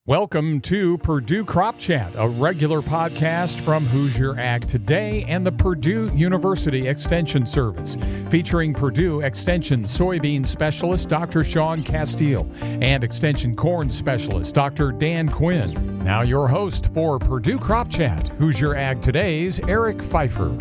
Welcome to Purdue Crop Chat, a regular podcast from Hoosier Ag Today and the Purdue University Extension Service, featuring Purdue Extension soybean specialist Dr. Sean Castile and Extension corn specialist Dr. Dan Quinn. Now your host for Purdue Crop Chat, Hoosier Ag Today's Eric Pfeiffer.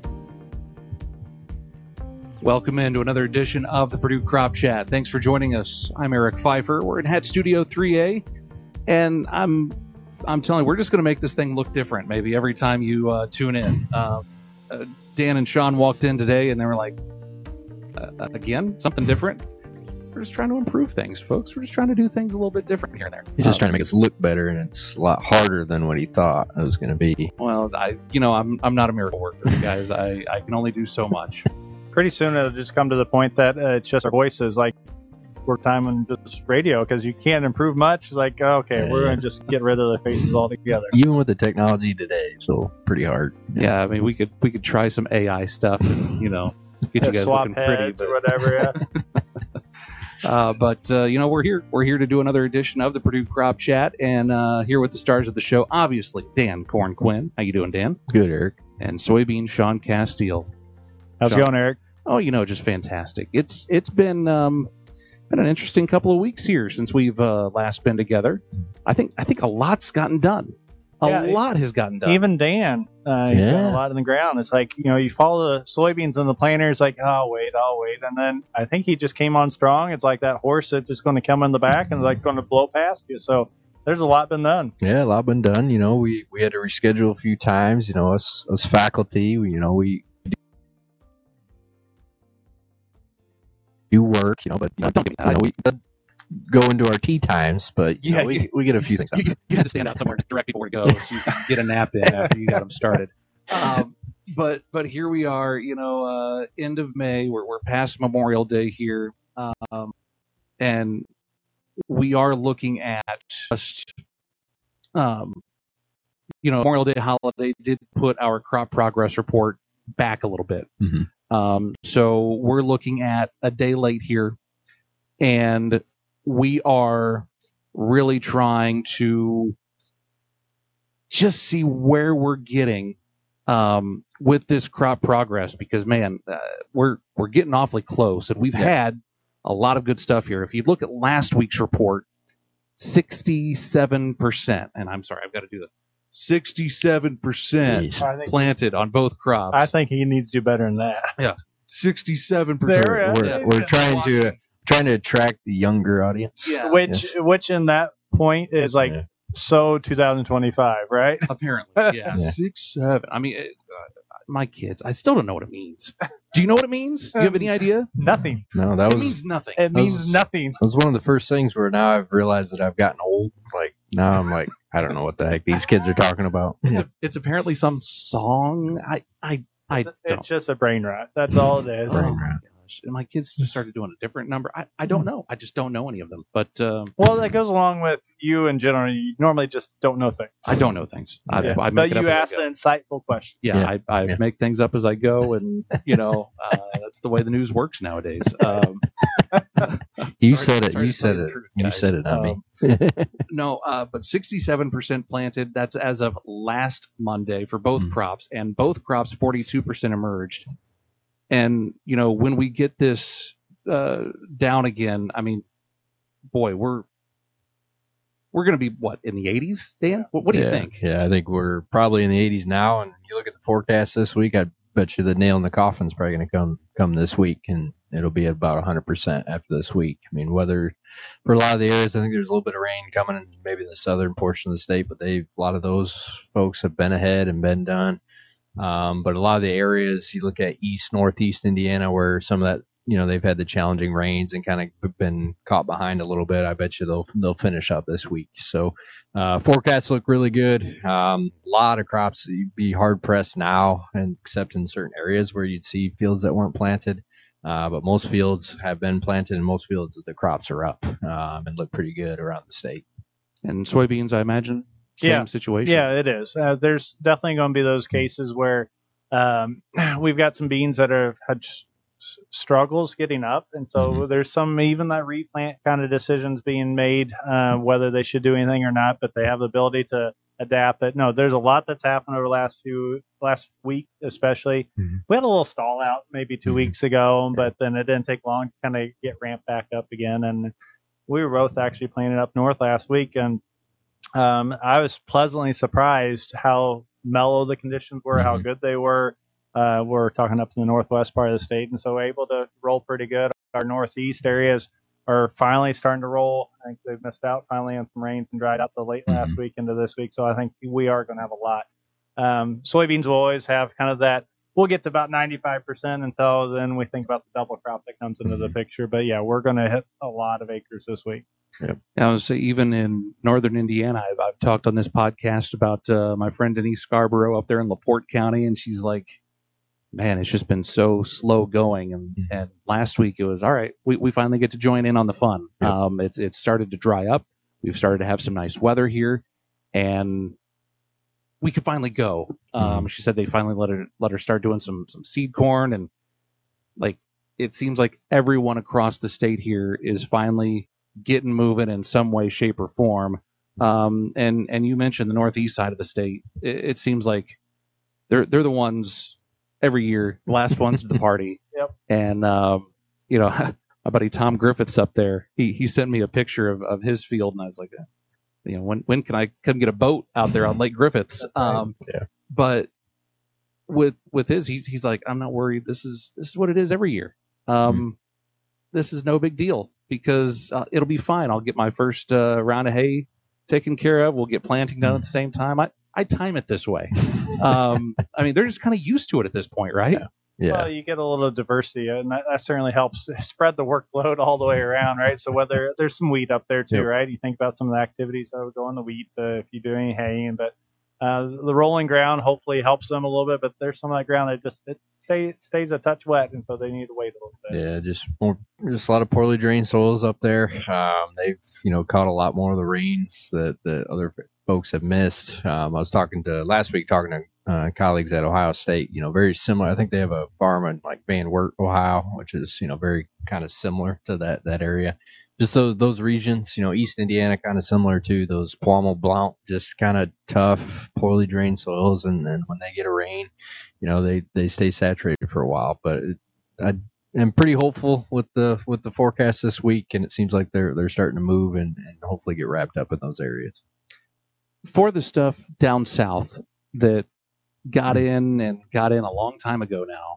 Welcome into another edition of the Purdue Crop Chat. Thanks for joining us. I'm Eric Pfeiffer. We're in Het Studio 3A. And I'm telling you, we're just going to make this thing look different maybe every time you tune in. Dan and Sean walked in today, and they were like, again, something different? We're just trying to improve things, folks. We're just trying to do things a little bit different here and there. He's just trying to make us look better, and it's a lot harder than what he thought it was going to be. Well, I'm not a miracle worker, guys. I can only do so much. Pretty soon it'll just come to the point that it's just our voices, like work time on just radio, because you can't improve much. It's like, okay, we're going to just get rid of the faces altogether. Even with the technology today, it's still pretty hard. Yeah, I mean, we could try some AI stuff and, get you guys swap looking pretty. heads or whatever, yeah. But we're here. We're here to do another edition of the Purdue Crop Chat, and here with the stars of the show, obviously, Dan Corn Quinn. How you doing, Dan? Good, Eric. And soybean Sean Castile. How's it going, Eric? Oh, just fantastic. It's been an interesting couple of weeks here since we've last been together. I think a lot's gotten done. A lot has gotten done. Even Dan, he's got a lot in the ground. It's like, you follow the soybeans in the planter. It's like, I'll wait. And then I think he just came on strong. It's like that horse that's just going to come in the back and like going to blow past you. So there's a lot been done. Yeah, a lot been done. We had to reschedule a few times. Us faculty, we do work, but don't get me that. We go into our tea times, but we get a few things out. You had to stand out somewhere to direct people where to go so you can get a nap in after you got them started. But here we are, end of May. We're past Memorial Day here, and we are looking at just, Memorial Day holiday did put our crop progress report back a little bit. Mm-hmm. So we're looking at a day late here, and we are really trying to just see where we're getting with this crop progress, because man, we're getting awfully close, and we've had a lot of good stuff here. If you look at last week's report, 67%, and I'm sorry, I've got to do that. 67% planted on both crops. I think he needs to do better than that. Yeah, 67%. We're trying to attract the younger audience. Yeah. Which in that point is like so 2025, right? Apparently, yeah. 6, 7. I mean, my kids. I still don't know what it means. Do you know what it means? Do you have any idea? Nothing. No, it means nothing. It means nothing. It was one of the first things where now I've realized that I've gotten old. Like now I'm like, I don't know what the heck these kids are talking about. It's apparently some song. I don't. It's just a brain rot. That's all it is. Brain rot. And my kids just started doing a different number. I don't know. I just don't know any of them. But well, that goes along with you in general. You normally just don't know things. I don't know things. I but you ask an insightful question. Yeah, I make things up as I go, and that's the way the news works nowadays. You said it. You said it. I mean, no. But 67% planted. That's as of last Monday for both crops, and both crops 42% emerged. And, when we get this down again, I mean, boy, we're going to be, in the 80s, Dan? What do you think? Yeah, I think we're probably in the 80s now. And you look at the forecast this week, I bet you the nail in the coffin is probably going to come this week. And it'll be at about 100% after this week. I mean, weather for a lot of the areas, I think there's a little bit of rain coming in maybe the southern portion of the state, but a lot of those folks have been ahead and been done. But a lot of the areas you look at northeast Indiana, where some of that, they've had the challenging rains and kind of been caught behind a little bit. I bet you they'll finish up this week. So, forecasts look really good. A lot of crops, you'd be hard pressed now, and except in certain areas where you'd see fields that weren't planted. But most fields have been planted, and most fields the crops are up, and look pretty good around the state. And soybeans, I imagine. Same situation. Yeah, it is. There's definitely going to be those cases where we've got some beans that have had struggles getting up, and so there's some even that replant kind of decisions being made, whether they should do anything or not, but they have the ability to adapt. But no, there's a lot that's happened over the last week, especially. We had a little stall out maybe 2 weeks ago, but then it didn't take long to kind of get ramped back up again. And we were both actually playing it up north last week, and I was pleasantly surprised how mellow the conditions were, how good they were. We're talking up to the northwest part of the state, and so we're able to roll pretty good. Our northeast areas are finally starting to roll. I think they've missed out finally on some rains and dried out so late last week into this week, so I think we are going to have a lot. Soybeans will always have kind of that. We'll get to about 95% until then we think about the double crop that comes into the picture. But yeah, we're going to hit a lot of acres this week. Yep. I was even in northern Indiana. I've talked on this podcast about my friend Denise Scarborough up there in LaPorte County, and she's like, man, it's just been so slow going. And last week it was, all right, we finally get to join in on the fun. Yep. It's started to dry up. We've started to have some nice weather here, and we could finally go. She said they finally let her start doing some seed corn, and like it seems like everyone across the state here is finally getting moving in some way, shape, or form. And you mentioned the northeast side of the state. It seems like they're the ones every year, the last ones to the party. Yep. And my buddy Tom Griffiths up there, he sent me a picture of his field, and I was like, when can I come get a boat out there on Lake Griffiths? But with his, he's like, I'm not worried. This is what it is every year. This is no big deal because it'll be fine. I'll get my first round of hay taken care of. We'll get planting done at the same time. I time it this way. I mean, they're just kind of used to it at this point, right? Yeah. Well, you get a little diversity, and that certainly helps spread the workload all the way around, right? So whether there's some wheat up there too, right? You think about some of the activities that would go on the wheat if you do any haying, but the rolling ground hopefully helps them a little bit. But there's some of that ground that just stays a touch wet, and so they need to wait a little bit. Yeah, just a lot of poorly drained soils up there. They've caught a lot more of the rains that other folks have missed. I was talking to colleagues at Ohio State, very similar. I think they have a farm in like Van Wert, Ohio, which is, very kind of similar to that area. Just those regions, East Indiana, kind of similar to those Poumon Blanc, just kind of tough, poorly drained soils. And then when they get a rain, they stay saturated for a while. But I am pretty hopeful with the forecast this week, and it seems like they're starting to move and hopefully get wrapped up in those areas. For the stuff down south that got in a long time ago now,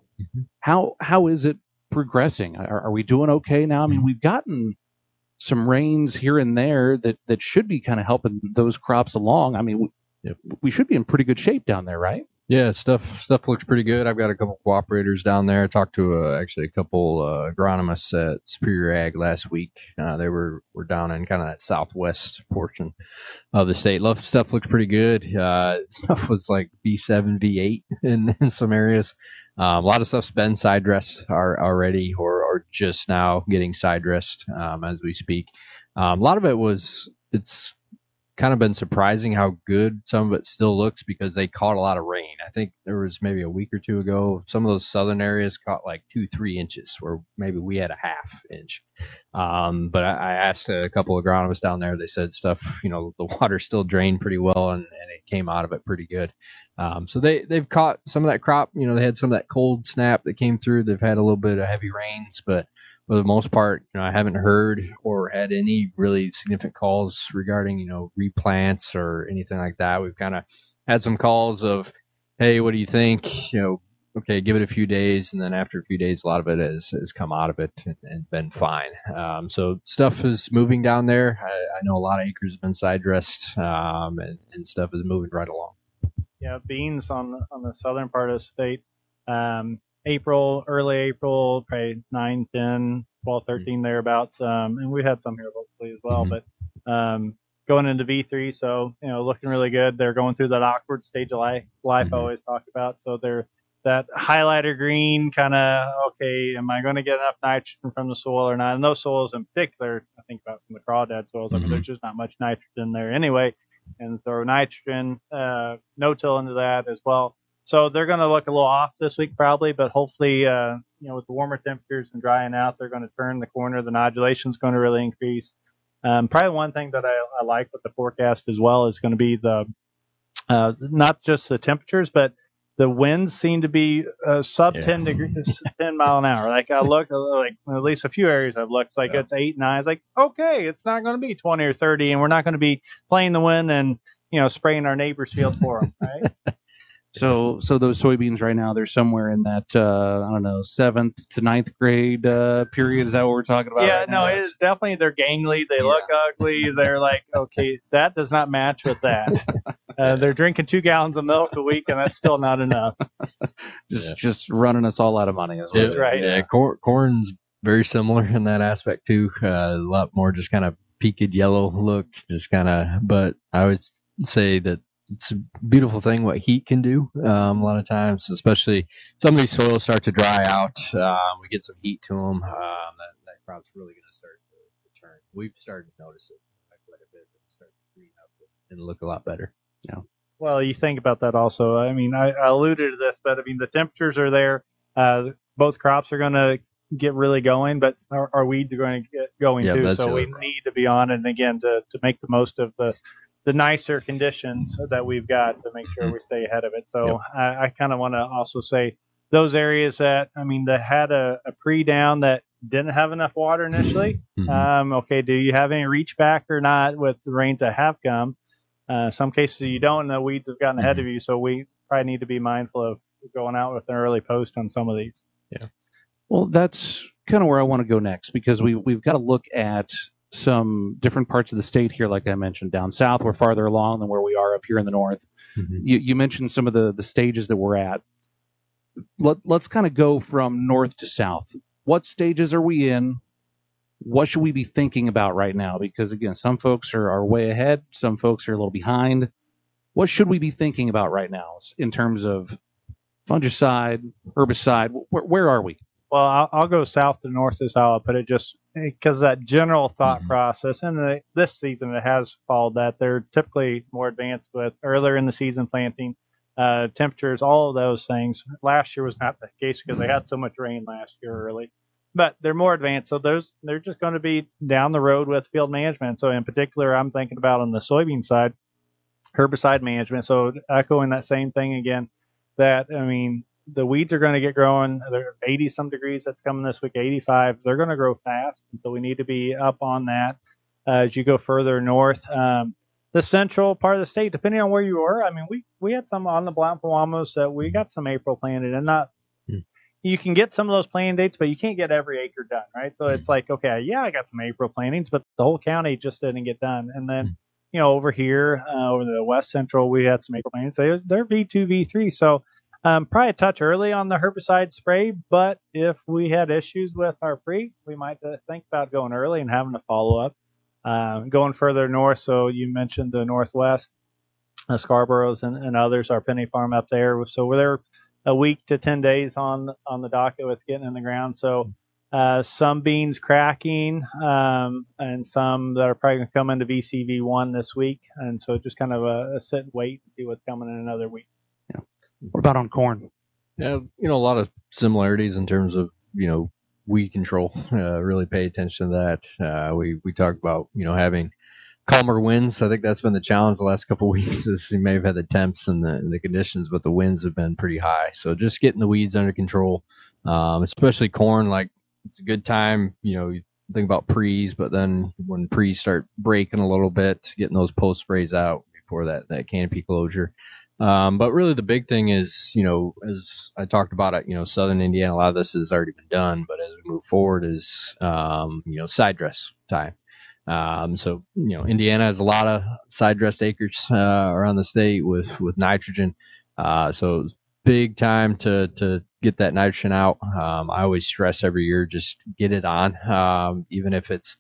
how is it progressing? Are we doing okay now? I mean, we've gotten some rains here and there that should be kind of helping those crops along. I mean, we should be in pretty good shape down there, right? Yeah, stuff looks pretty good. I've got a couple cooperators down there. I talked to actually a couple agronomists at Superior Ag last week. They were down in kind of that southwest portion of the state. Stuff looks pretty good. Stuff was like V7, V8 in some areas. A lot of stuff's been side dressed already, or just now getting side dressed as we speak. A lot of it's kind of been surprising how good some of it still looks because they caught a lot of rain. I think there was maybe a week or two ago, some of those southern areas caught like 2-3 inches where maybe we had a half inch. But I asked a couple of agronomists down there, they said stuff, the water still drained pretty well and it came out of it pretty good. So they've caught some of that crop, they had some of that cold snap that came through. They've had a little bit of heavy rains, but for the most part, I haven't heard or had any really significant calls regarding, replants or anything like that. We've kind of had some calls of, hey, what do you think? Okay, give it a few days. And then after a few days, a lot of it has come out of it and been fine. So stuff is moving down there. I know a lot of acres have been side dressed and stuff is moving right along. Yeah, beans on the southern part of the state. Early April, probably 9, 10, 12, 13 thereabouts. And we've had some here locally as well, but going into V3, so, looking really good. They're going through that awkward stage of life I always talk about. So they're that highlighter green kind of, okay, am I going to get enough nitrogen from the soil or not? And those soils in particular, I think about some of the crawdad soils, there's just not much nitrogen there anyway. And throw nitrogen, no-till into that as well. So they're going to look a little off this week probably, but hopefully with the warmer temperatures and drying out, they're going to turn the corner. The nodulation is going to really increase. Probably one thing that I like with the forecast as well is going to be the not just the temperatures, but the winds seem to be sub 10 degrees, 10 mile an hour. Like I look, like at least a few areas I've looked, like it's 8, 9. It's like, okay, it's not going to be 20 or 30, and we're not going to be playing the wind and spraying our neighbor's field for them, right? So those soybeans right now, they're somewhere in that, I don't know, 7th to 9th grade period. Is that what we're talking about? Yeah, right no, now? it is definitely, they're gangly. They look ugly. They're like, okay, that does not match with that. They're drinking 2 gallons of milk a week, and that's still not enough. Just running us all out of money. Is what That's right. Yeah, corn's very similar in that aspect too. A lot more just kind of peaked yellow look, just kind of. But I would say that it's a beautiful thing what heat can do. A lot of times, especially some of these soils start to dry out. We get some heat to them. That crop's really going to start to turn. We've started to notice it quite a bit. It start to green up and look a lot better. Yeah. Well, you think about that also. I mean, I alluded to this, but I mean, the temperatures are there. Both crops are going to get really going, but our weeds are going to get going too. So we need to be on it, and again, to make the most of the nicer conditions that we've got to make sure we stay ahead of it. So I kind of want to also say those areas that had a pre-down that didn't have enough water initially. Okay, do you have any reach back or not with the rains that have come? Some cases you don't, and the weeds have gotten ahead of you. So we probably need to be mindful of going out with an early post on some of these. Yeah. Well, that's kind of where I want to go next, because we've got to look at some different parts of the state here. Like I mentioned, down south, we're farther along than where we are up here in the north. You mentioned some of the stages that we're at. Let's kind of go from north to south. What stages are we in? What should we be thinking about right now? Because again, some folks are way ahead. Some folks are a little behind. What should we be thinking about right now in terms of fungicide, herbicide? Where are we? Well, I'll go south to north is how I'll put it, just because that general thought process, and this season it has followed that. They're typically more advanced with earlier in the season planting, temperatures, all of those things. Last year was not the case because they had so much rain last year early, but they're more advanced. So they're just going to be down the road with field management. So in particular, I'm thinking about on the soybean side, herbicide management. So echoing that same thing again, that, I mean, the weeds are going to get growing. They're 80 some degrees. That's coming this week, 85. They're going to grow fast. And so we need to be up on that as you go further north. The central part of the state, depending on where you are, I mean, we had some on the Blount Pewamos that we got some April planted, and not, you can get some of those planting dates, but you can't get every acre done, right? So it's like, okay, yeah, I got some April plantings, but the whole county just didn't get done. And then, over here, over the west central, we had some April plantings. They're V2, V3. So probably a touch early on the herbicide spray, but if we had issues with our pre, we might think about going early and having a follow-up. Going further north, so you mentioned the northwest, Scarborough's and others, our Penny Farm up there. So we're a week to 10 days on the docket with getting in the ground. So some beans cracking, and some that are probably going to come into VCV1 this week. And so just kind of a sit and wait and see what's coming in another week. Yeah. What about on corn? Yeah, a lot of similarities in terms of, weed control. Really pay attention to that. We talked about, having calmer winds. I think that's been the challenge the last couple of weeks. Is you may have had the temps and the conditions, but the winds have been pretty high. So just getting the weeds under control, especially corn. Like, it's a good time. You think about pre's, but then when pre's start breaking a little bit, getting those post sprays out before that canopy closure. But really the big thing is, as I talked about it, Southern Indiana, a lot of this has already been done, but as we move forward is, side dress time. So, Indiana has a lot of side dressed acres, around the state with nitrogen. So it's big time to get that nitrogen out. I always stress every year, just get it on. Even if it's,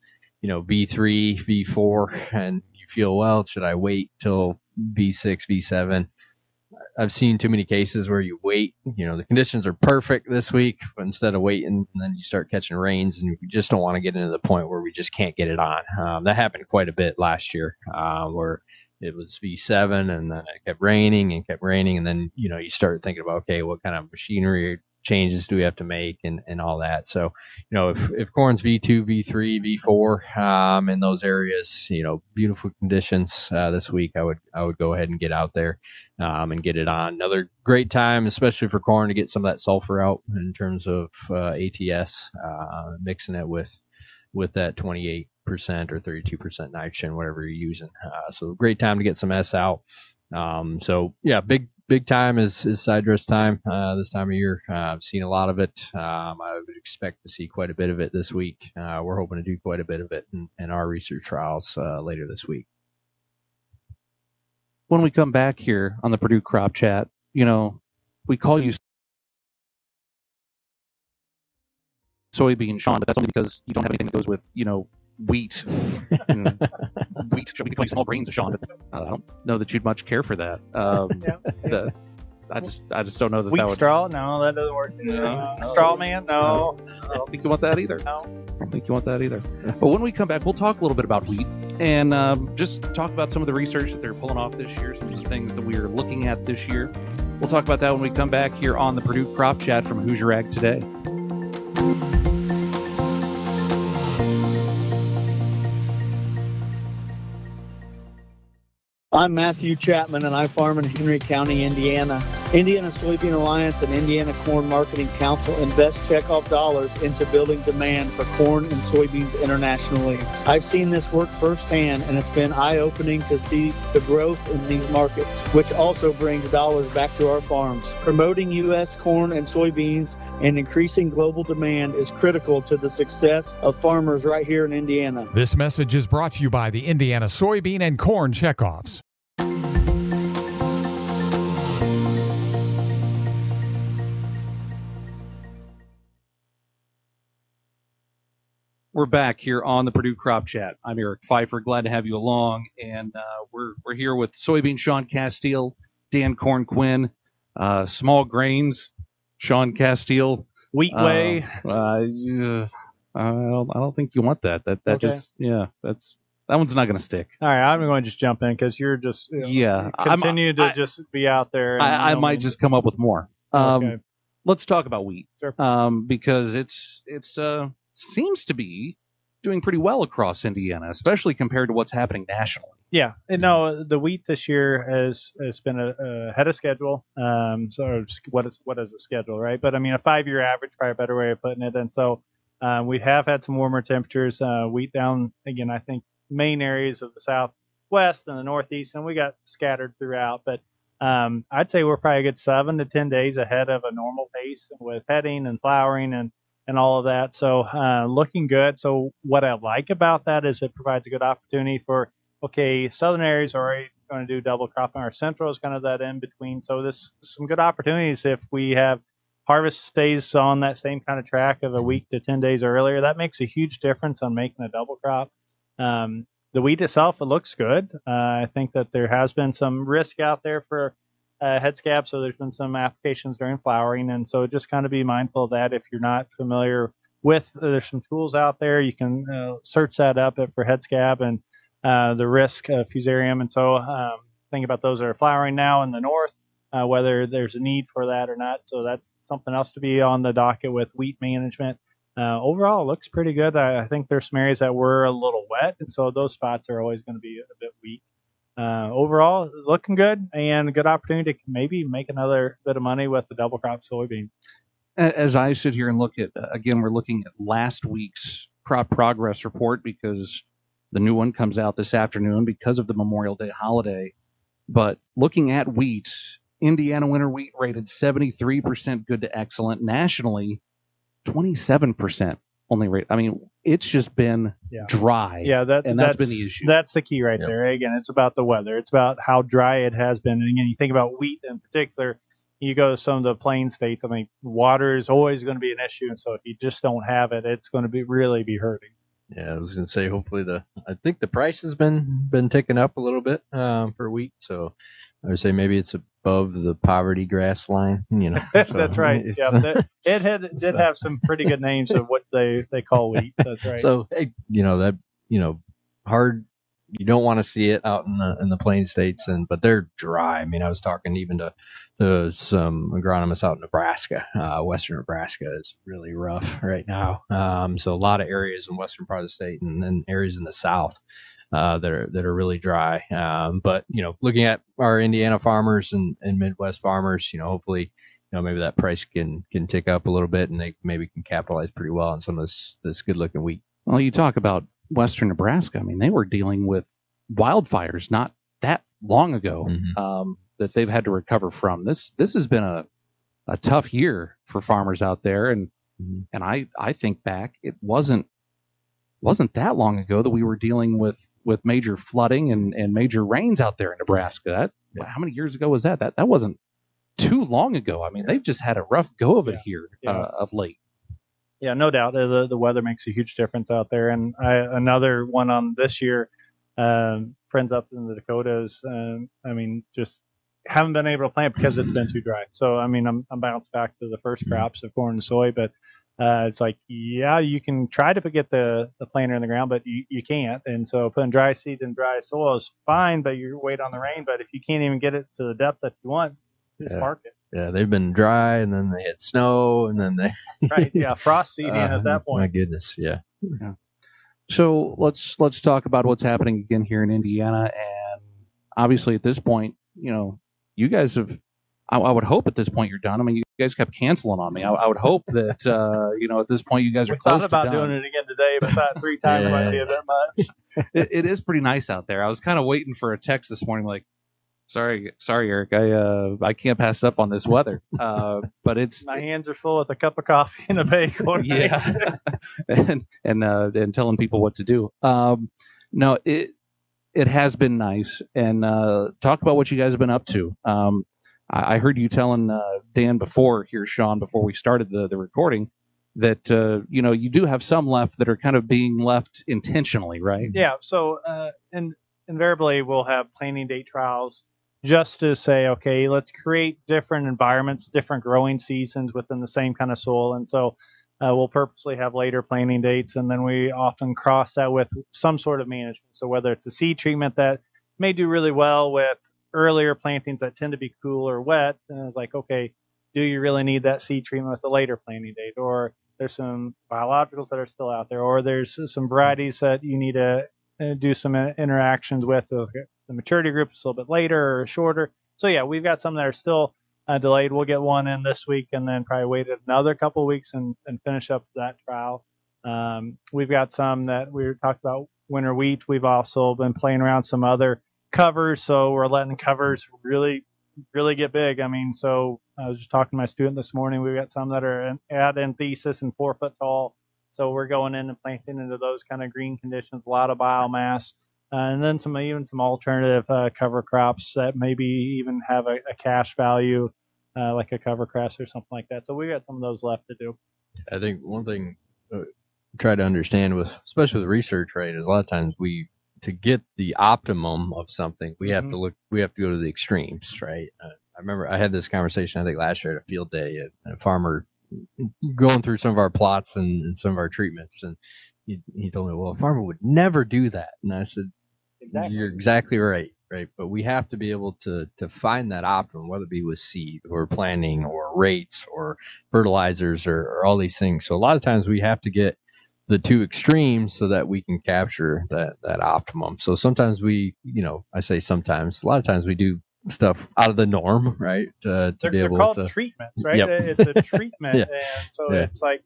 V3, V4, and you feel, well, should I wait till V6, V7? I've seen too many cases where you wait, the conditions are perfect this week, but instead of waiting, and then you start catching rains, and we just don't want to get into the point where we just can't get it on. That happened quite a bit last year, where it was V7 and then it kept raining, and then, you start thinking about, okay, what kind of machinery changes do we have to make and all that. So, if corn's V2, V3, V4 in those areas, beautiful conditions this week, I would go ahead and get out there and get it on. Another great time, especially for corn, to get some of that sulfur out in terms of ATS, mixing it with that 28% or 32% nitrogen, whatever you're using. So great time to get some S out. So yeah, big time is side dress time this time of year. I've seen a lot of it. I would expect to see quite a bit of it this week. We're hoping to do quite a bit of it in our research trials later this week. When we come back here on the Purdue Crop Chat, we call you soybean Sean, but that's only because you don't have anything that goes with, wheat. And wheat. We could call you small grains of Sean, but I don't know that you'd much care for that. I just don't know that wheat that would... straw? No, that doesn't work. No. Straw man? No. I don't think you want that either. No. I don't think you want that either. But when we come back, we'll talk a little bit about wheat and just talk about some of the research that they're pulling off this year, some of the things that we are looking at this year. We'll talk about that when we come back here on the Purdue Crop Chat from Hoosier Ag Today. I'm Matthew Chapman, and I farm in Henry County, Indiana. Indiana Soybean Alliance and Indiana Corn Marketing Council invest checkoff dollars into building demand for corn and soybeans internationally. I've seen this work firsthand, and it's been eye-opening to see the growth in these markets, which also brings dollars back to our farms. Promoting U.S. corn and soybeans and increasing global demand is critical to the success of farmers right here in Indiana. This message is brought to you by the Indiana Soybean and Corn Checkoffs. We're back here on the Purdue Crop Chat. I'm Eric Pfeiffer. Glad to have you along. And we're here with soybean Sean Castile, Dan Corn Quinn, small grains Sean Castile, Wheat Way. I don't think you want that. That Okay. that one's not going to stick. All right, I'm going to just jump in because you're just continue to just be out there. I might just come up with more. Okay. Let's talk about wheat. Sure. Because it's seems to be doing pretty well across Indiana, especially compared to what's happening nationally. Yeah, and no, the wheat this year has been ahead of schedule. So what is the schedule, right? But I mean, a 5-year average, probably a better way of putting it. And so we have had some warmer temperatures. Wheat down again, I think main areas of the southwest and the northeast, and we got scattered throughout. But I'd say we're probably a good 7 to 10 days ahead of a normal pace with heading and flowering and all of that. So looking good. So what I like about that is it provides a good opportunity for, southern areas are already going to do double cropping. Our central is kind of that in between. So there's some good opportunities if we have harvest stays on that same kind of track of a week to 10 days earlier. That makes a huge difference on making a double crop. The wheat itself, it looks good. I think that there has been some risk out there for head scab, so there's been some applications during flowering, and so just kind of be mindful of that. If you're not familiar with, there's some tools out there. You can search that up for head scab and the risk of fusarium, and so think about those that are flowering now in the north, whether there's a need for that or not. So that's something else to be on the docket with wheat management. Overall, it looks pretty good. I think there's some areas that were a little wet, and so those spots are always going to be a bit weak. Overall, looking good and a good opportunity to maybe make another bit of money with the double crop soybean. As I sit here and look at, again, we're looking at last week's crop progress report because the new one comes out this afternoon because of the Memorial Day holiday. But looking at wheat, Indiana winter wheat rated 73% good to excellent. Nationally, 27% only rate. I mean, it's just been dry. Yeah, that's been the issue. That's the key right there. Again, it's about the weather. It's about how dry it has been. And again, you think about wheat in particular, you go to some of the plain states, I mean, water is always going to be an issue. And so if you just don't have it, it's going to really be hurting. Yeah, I was going to say, hopefully I think the price has been ticking up a little bit for wheat. So I would say maybe it's above the poverty grass line, So That's right. Yeah, it did have some pretty good names of what they call wheat. That's right. So, hey, hard you don't want to see it out in the plain states, but they're dry. I mean, I was talking even to some agronomists out in Nebraska. Western Nebraska is really rough right now. So a lot of areas in western part of the state, and then areas in the south that are really dry. But looking at our Indiana farmers and Midwest farmers, hopefully, maybe that price can tick up a little bit, and they maybe can capitalize pretty well on some of this good looking wheat. Well, you talk about western Nebraska. I mean, they were dealing with wildfires not that long ago that they've had to recover from. This has been a tough year for farmers out there, and I think back, it wasn't that long ago that we were dealing with major flooding and major rains out there in Nebraska. How many years ago was that? That wasn't too long ago. I mean, they've just had a rough go of it here of late. Yeah, no doubt. The weather makes a huge difference out there. And another one on this year, friends up in the Dakotas, just haven't been able to plant because it's been too dry. So, I mean, I'm bounced back to the first crops of corn and soy, but it's like, yeah, you can try to get the planter in the ground, but you can't. And so putting dry seed in dry soil is fine, but you wait on the rain. But if you can't even get it to the depth that you want, just park it. Yeah, they've been dry, and then they had snow, and then they frost seeding at that point. My goodness, yeah. So let's talk about what's happening again here in Indiana, and obviously at this point, you guys have. I would hope at this point you're done. I mean, you guys kept canceling on me. I would hope that at this point you guys are close to done. We thought about doing it again today, but that 3 times might be a bit much. It is pretty nice out there. I was kind of waiting for a text this morning, like, Sorry, Eric. I can't pass up on this weather. But it's my hands are full with a cup of coffee and a bagel. Yeah, and telling people what to do. No, it has been nice. And talk about what you guys have been up to. I heard you telling Dan before here, Sean, before we started the recording, that you do have some left that are kind of being left intentionally, right? Yeah. So invariably we'll have planting date trials, just to say, okay, let's create different environments, different growing seasons within the same kind of soil. And so we'll purposely have later planting dates, and then we often cross that with some sort of management. So whether it's a seed treatment that may do really well with earlier plantings that tend to be cool or wet, and it's like, okay, do you really need that seed treatment with a later planting date? Or there's some biologicals that are still out there, or there's some varieties that you need to do some interactions with. The maturity group is a little bit later or shorter. So yeah, we've got some that are still delayed. We'll get one in this week, and then probably wait another couple of weeks and finish up that trial. We've got some that we talked about winter wheat. We've also been playing around some other covers, so we're letting covers really get big. I mean, so I was just talking to my student this morning. We've got some that are at enthesis and 4 foot tall. So we're going in and planting into those kind of green conditions, a lot of biomass. And then some alternative cover crops that maybe even have a cash value, like a cover cress or something like that. So we got some of those left to do. I think one thing try to understand especially with research, right, is a lot of times to get the optimum of something, we have to go to the extremes, right? I remember I had this conversation, I think last year at a field day, a farmer going through some of our plots and some of our treatments, and he told me, well, a farmer would never do that. And I said, You're exactly right. But we have to be able to find that optimum, whether it be with seed or planting or rates or fertilizers or all these things. So a lot of times we have to get the two extremes so that we can capture that optimum. So sometimes I say sometimes, a lot of times we do stuff out of the norm, right? They're called treatments, right? Yep. It's a treatment. And so it's like,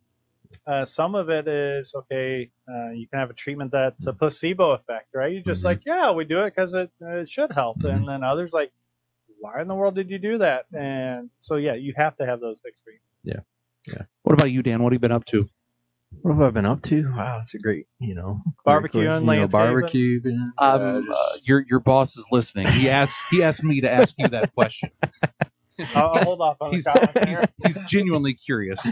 some of it is, okay, you can have a treatment that's a placebo effect, right? You're just like, yeah, we do it because it should help. And then others like, why in the world did you do that? And so, yeah, you have to have those extremes. Yeah. What about you, Dan? What have you been up to? What have I been up to? Wow, that's a great, barbecue and barbecue. Your boss is listening. He asked me to ask you that question. I'll hold off on he's genuinely curious.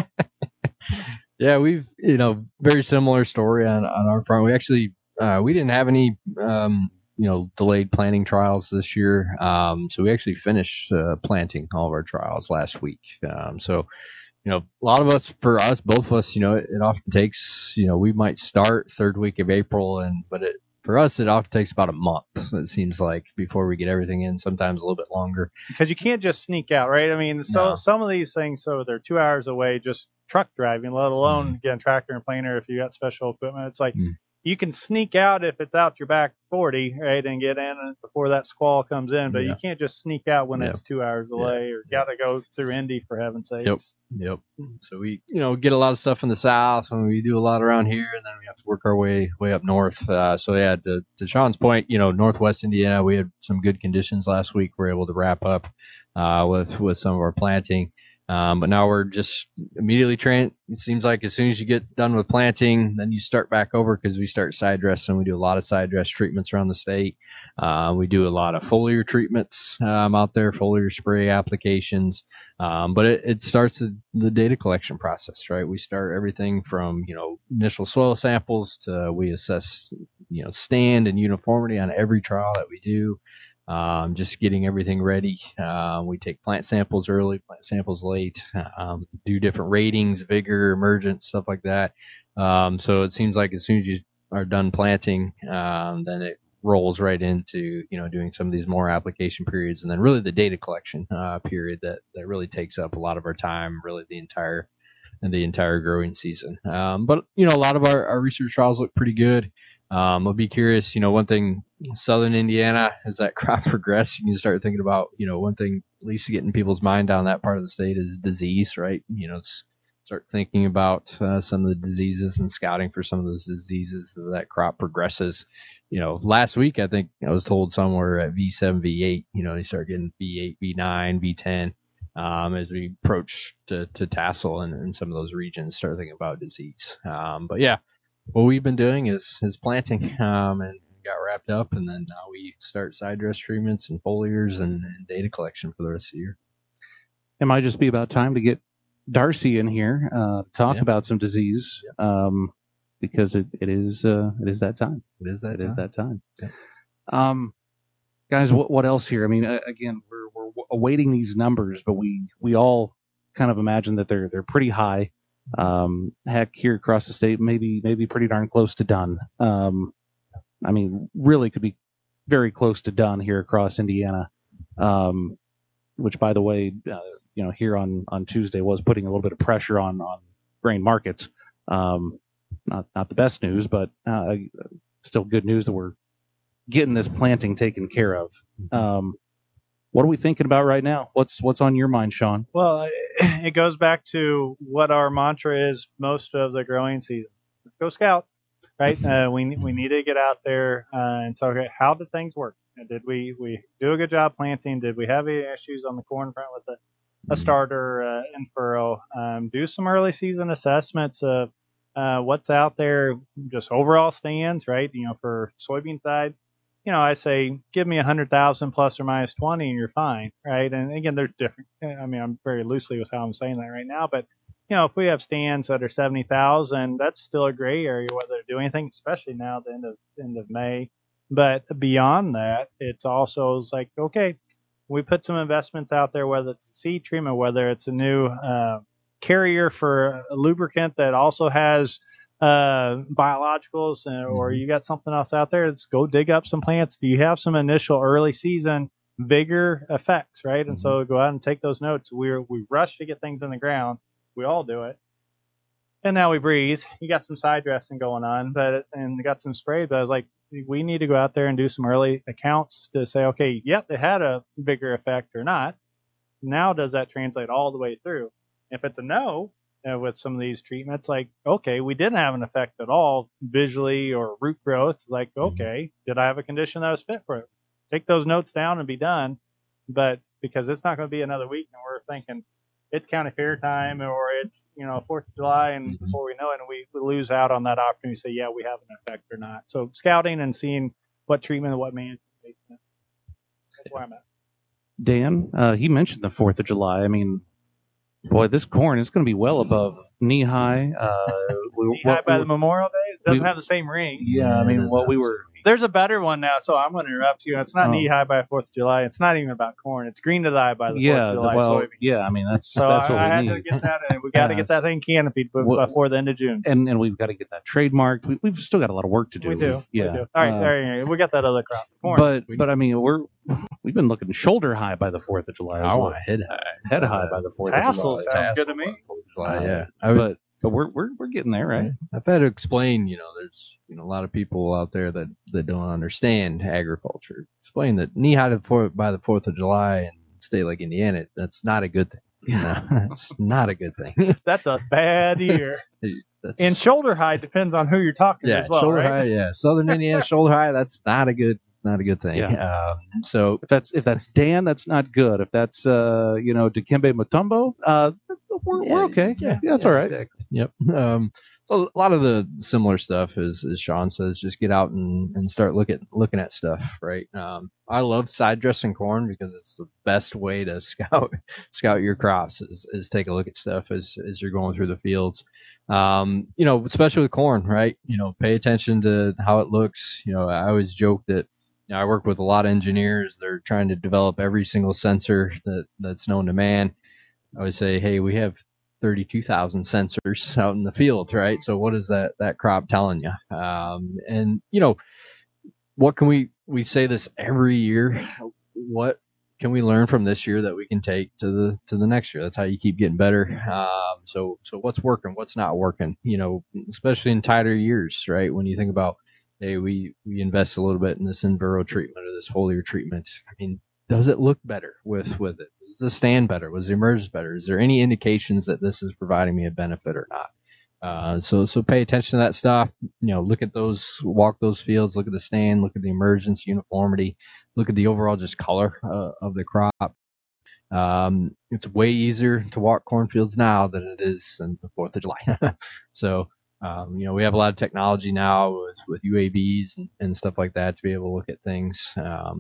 Yeah, we've very similar story on our front. We actually we didn't have any delayed planting trials this year, so we actually finished planting all of our trials last week. So a lot of us, both of us, it often takes we might start third week of April, but For us, it often takes about a month, it seems like, before we get everything in, sometimes a little bit longer. Because you can't just sneak out, right? I mean, so No. some of these things, so they're 2 hours away, just truck driving, let alone, again, tractor and planer if you got special equipment. It's like you can sneak out if it's out your back 40, right, and get in before that squall comes in, but you can't just sneak out when it's 2 hours away or got to go through Indy, for heaven's sake. Yep. So we, get a lot of stuff in the south, and we do a lot around here, and then we have to work our way up north. To Sean's point, Northwest Indiana, we had some good conditions last week. We were able to wrap up with some of our planting. But now we're just immediately it seems like as soon as you get done with planting, then you start back over because we start side dressing. We do a lot of side dress treatments around the state. We do a lot of foliar treatments out there, foliar spray applications. But it starts the data collection process, right? We start everything from, initial soil samples to we assess, stand and uniformity on every trial that we do. Just getting everything ready. We take plant samples early, plant samples late, do different ratings, vigor, emergence, stuff like that. So it seems like as soon as you are done planting, then it rolls right into, doing some of these more application periods, and then really the data collection period that really takes up a lot of our time, really the entire growing season. But a lot of our research trials look pretty good. I'll be curious, one thing, Southern Indiana, as that crop progresses, you can start thinking about, one thing at least to get in people's mind down that part of the state is disease, right? Start thinking about some of the diseases and scouting for some of those diseases as that crop progresses. Last week, I think I was told somewhere at V7, V8, they start getting V8, V9, V10. As we approach to tassel and some of those regions, start thinking about disease. But yeah, what we've been doing is planting and got wrapped up, and then now we start side dress treatments and foliars and data collection for the rest of the year. It might just be about time to get Darcy in here to talk about some disease because it is that time. It is that time. Yeah. Guys, what else here? I mean, again, we're awaiting these numbers, but we all kind of imagine that they're pretty high. Heck, here across the state, maybe pretty darn close to done. I mean, really could be very close to done here across Indiana. Which, by the way, here on Tuesday was putting a little bit of pressure on grain markets. Not the best news, but still good news that we're getting this planting taken care of. What are we thinking about right now? What's on your mind, Sean? Well, it goes back to what our mantra is most of the growing season. Let's go scout, right? We need to get out there and so, okay, how did things work? Did we do a good job planting? Did we have any issues on the corn front with a starter and furrow? Do some early season assessments of what's out there, just overall stands, right? For soybean side. I say, give me 100,000 plus or minus 20 and you're fine, right? And again, there's different. I mean, I'm very loosely with how I'm saying that right now, but if we have stands that are 70,000, that's still a gray area whether to do anything, especially now at the end of May. But beyond that, it's also like, okay, we put some investments out there, whether it's seed treatment, whether it's a new carrier for a lubricant that also has biologicals, or you got something else out there, let's go dig up some plants. Do you have some initial early season vigor effects, right? And so go out and take those notes. We rush to get things in the ground. We all do it. And now we breathe. You got some side dressing going on, and got some spray, but I was like, we need to go out there and do some early accounts to say, okay, yep, it had a vigor effect or not. Now does that translate all the way through? If it's a no, with some of these treatments, like, okay, we didn't have an effect at all visually or root growth. It's like, okay, did I have a condition that was fit for it? Take those notes down and be done. But because it's not going to be another week and we're thinking it's county fair time or it's 4th of July, and before we know it, and we lose out on that opportunity to say, yeah, we have an effect or not. So scouting and seeing what treatment and what management. That's where I'm at. Dan, he mentioned the 4th of July. I mean, boy, this corn is going to be well above knee high. Knee high by the Memorial Day? It doesn't have the same ring. Yeah, I mean, what we were There's a better one now, so I'm going to interrupt you. It's not knee high by 4th of July. It's not even about corn. It's green to the eye by the 4th of July soybeans. Yeah, I mean, that's So what I had we to need. get that in. We got to get that thing canopied before the end of June. And we've got to get that trademarked. We've still got a lot of work to do. We do. Yeah. We do. All right, we got that other crop. Corn. But I mean, we've been looking shoulder high by the 4th of July. I want head high. Head high by the 4th of Tassel July. sounds good to me. 4th of July, yeah. But we're getting there, right? I've had to explain, there's a lot of people out there that don't understand agriculture. Explain that knee high by the 4th of July in a state like Indiana, that's not a good thing. That's not a good thing. That's a bad year. And shoulder high depends on who you're talking to as well, shoulder right? high, yeah. Southern Indiana shoulder high, that's not a good thing. Yeah. So if that's Dan, that's not good. If that's Dikembe Mutombo, we're okay. Yeah, that's all right. Exactly. Yep. So a lot of the similar stuff is, as Sean says, just get out and start looking at stuff, right? I love side dressing corn because it's the best way to scout your crops is take a look at stuff as you're going through the fields. Especially with corn, right? Pay attention to how it looks. I always joke that I work with a lot of engineers. They're trying to develop every single sensor that's known to man. I always say, hey, we have 32,000 sensors out in the field, right? So what is that crop telling you? And what can we say this every year? What can we learn from this year that we can take to the next year? That's how you keep getting better. So what's working? What's not working? Especially in tighter years, right? When you think about, hey, we invest a little bit in this in-burrow treatment or this foliar treatment. I mean, does it look better with it? Does the stand better? Was the emergence better? Is there any indications that this is providing me a benefit or not? So pay attention to that stuff. Look at walk those fields, look at the stand, look at the emergence, uniformity, look at the overall just color of the crop. It's way easier to walk cornfields now than it is on the 4th of July. So, we have a lot of technology now with UAVs and stuff like that to be able to look at things.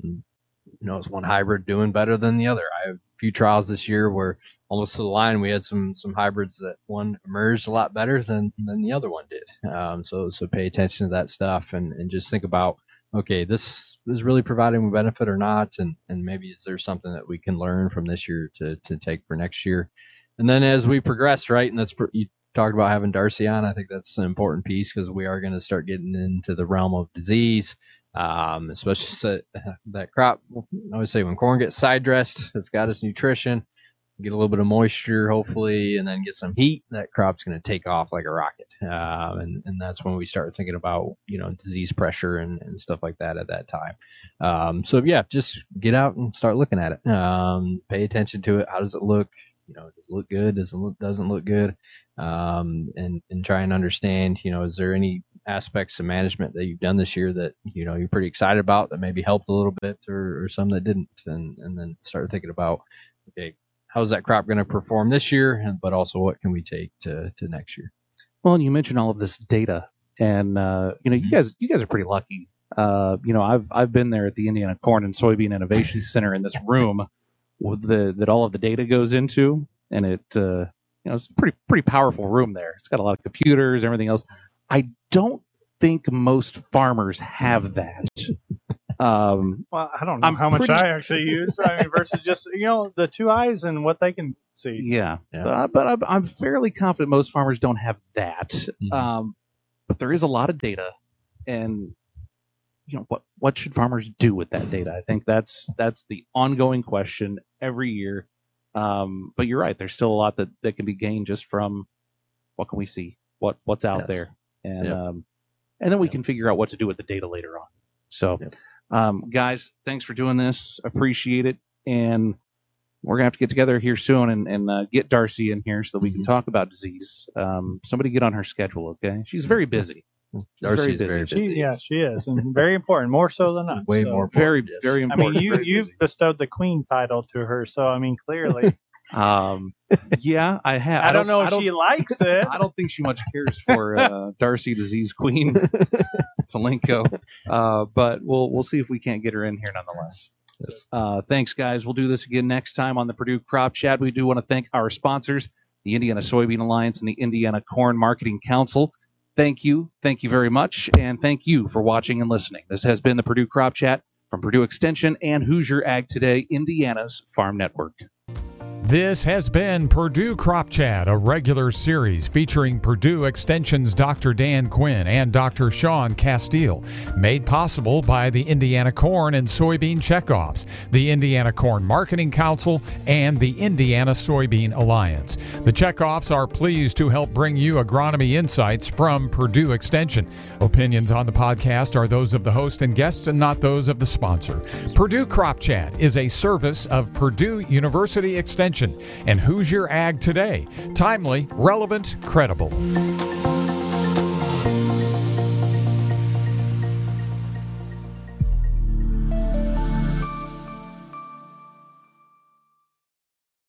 Is one hybrid doing better than the other? I have a few trials this year where almost to the line we had some hybrids that one emerged a lot better than the other one did. So pay attention to that stuff and just think about, okay, this is really providing a benefit or not, and maybe is there something that we can learn from this year to take for next year. And then as we progress, right, and you talked about having Darcy on, I think that's an important piece because we are going to start getting into the realm of disease. Especially that crop. I always say when corn gets side dressed, it's got its nutrition, get a little bit of moisture, hopefully, and then get some heat. That crop's going to take off like a rocket. And that's when we start thinking about, disease pressure and stuff like that at that time. So yeah, just get out and start looking at it. Pay attention to it. How does it look? Does it look good? Doesn't look good? And try and understand, is there any aspects of management that you've done this year that, you're pretty excited about that maybe helped a little bit or some that didn't, and then start thinking about, okay, how's that crop going to perform this year? But also what can we take to next year? Well, and you mentioned all of this data and, you guys are pretty lucky. I've been there at the Indiana Corn and Soybean Innovation Center in this room that all of the data goes into, and it's a pretty powerful room there. It's got a lot of computers, everything else. I don't think most farmers have that. Well, I don't know how much I actually use. Versus just the two eyes and what they can see. Yeah. But I'm fairly confident most farmers don't have that. Mm-hmm. But there is a lot of data, and what should farmers do with that data? I think that's the ongoing question every year. But you're right. There's still a lot that can be gained just from what can we see, what's out there, and then we can figure out what to do with the data later on. So, guys, thanks for doing this. Appreciate it, and we're gonna have to get together here soon and get Darcy in here so that we can talk about disease. Somebody get on her schedule, okay? She's very busy. Darcy's very busy. She is, and very important, more so than us. Way more very, important, yes. very important. I mean, you've bestowed the queen title to her, so clearly. Yeah, I have. I don't know if she likes it. I don't think she much cares for Darcy Disease Queen. Zelenko. But we'll see if we can't get her in here nonetheless. Yes. Thanks, guys. We'll do this again next time on the Purdue Crop Chat. We do want to thank our sponsors, the Indiana Soybean Alliance and the Indiana Corn Marketing Council. Thank you very much, and thank you for watching and listening. This has been the Purdue Crop Chat from Purdue Extension and Hoosier Ag Today, Indiana's Farm Network. This has been Purdue Crop Chat, a regular series featuring Purdue Extension's Dr. Dan Quinn and Dr. Sean Castile, made possible by the Indiana Corn and Soybean Checkoffs, the Indiana Corn Marketing Council, and the Indiana Soybean Alliance. The Checkoffs are pleased to help bring you agronomy insights from Purdue Extension. Opinions on the podcast are those of the host and guests and not those of the sponsor. Purdue Crop Chat is a service of Purdue University Extension and Hoosier Ag Today. Timely, relevant, credible.